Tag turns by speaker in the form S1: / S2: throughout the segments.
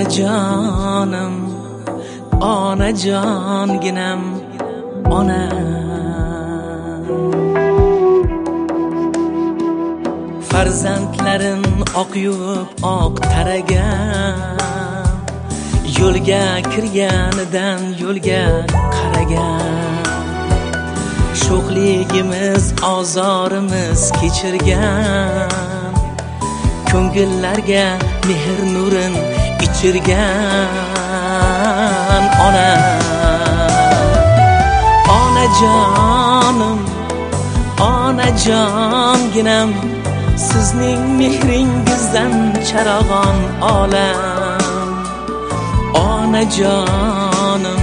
S1: onajonim, onajonginam, onam. Farzandlarin oq yuvib oq taragan, yo'lga kirganidan yo'lga qaragan. Sho'xligimiz, ozorimiz kechirgan, ko'ngillarga mehr nurin ichirgan ona. Onajonim, onajonginam, sizning mehringizdan charog'on olam. Onajonim,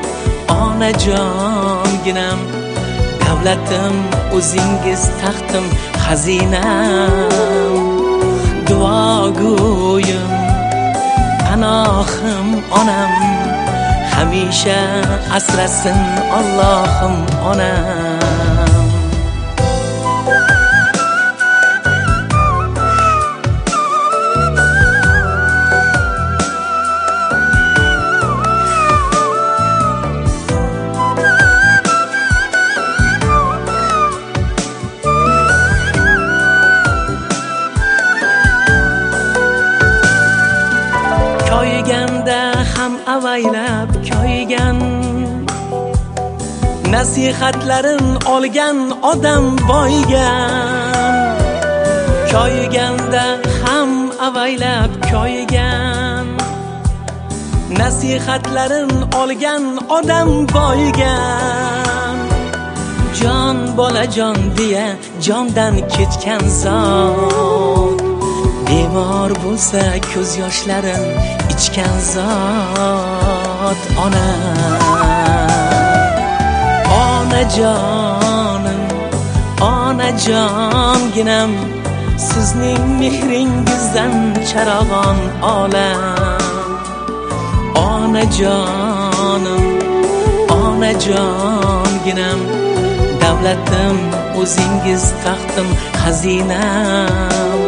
S1: onajonginam, davlatim o'zingiz, taxtim xazinam. Duogo'yim, panohim onam, hamisha asrasin Allohim onam. Ko'yganda ham avaylab ko'ygan, nasihatlarin olgan odam boygan. Ko'yganda ham avaylab ko'ygan, nasihatlarin olgan odam boygan. Jon bolajon deya jondan ketgan zot, bemor bo'lsa ko'z yoshlarin ichgan zot ona. Onajonim, onajonginam, sizning mehringizdan charog'on olam. Onajonim, onajonginam, davlatim o'zingiz, taxtim xazinam.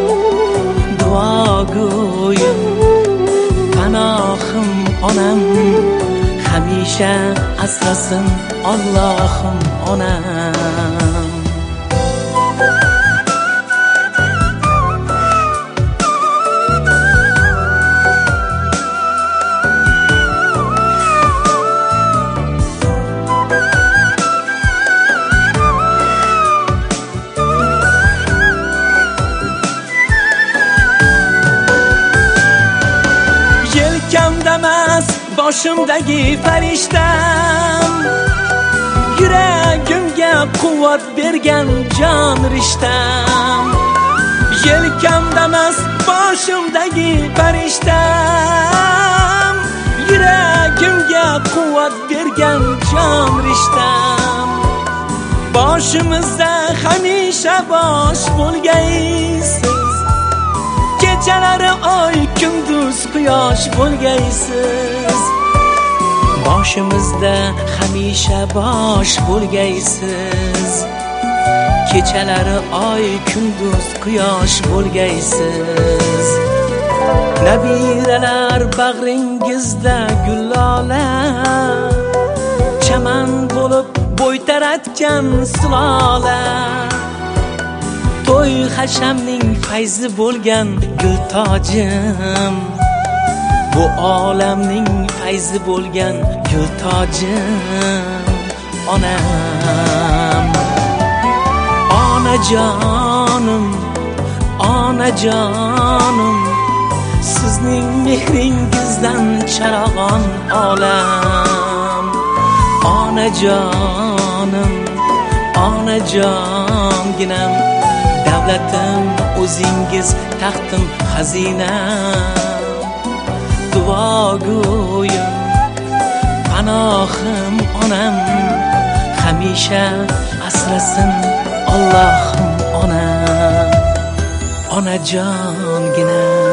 S1: Duogo'yim, panohim onam, hamisha asrasin Allohim onam. Yelkamdamas boshimdagi farishtam, yuragimga quvvat bergan jon rishtam. Yelkamdamas boshimdagi farishtam, yuragimga quvvat bergan jon rishtam. Boshimizda hamisha bosh bo'lgaysiz, kechalari oy, kunduz quyosh bo'lgaysiz. Boshimizda hamisha bosh bo'lgaysiz, kechalari oy, kunduz quyosh bo'lgaysiz. Nabiralar bag'ringizda gullola, chaman bo'lib bo'y taratgan sulola. To'y hashamning fayzi bo'lgan gul tojim, bu olamning fayzi bo'lgan gul tojim onam. Onajonim, onajonim, sizning mehringizdan charog'on olam. Onajonim, onajonginam, davlatim o'zingiz, taxtim xazinam. Duogo'yim, panohim onam, hamisha asrasin Allohim onam. Onajongina.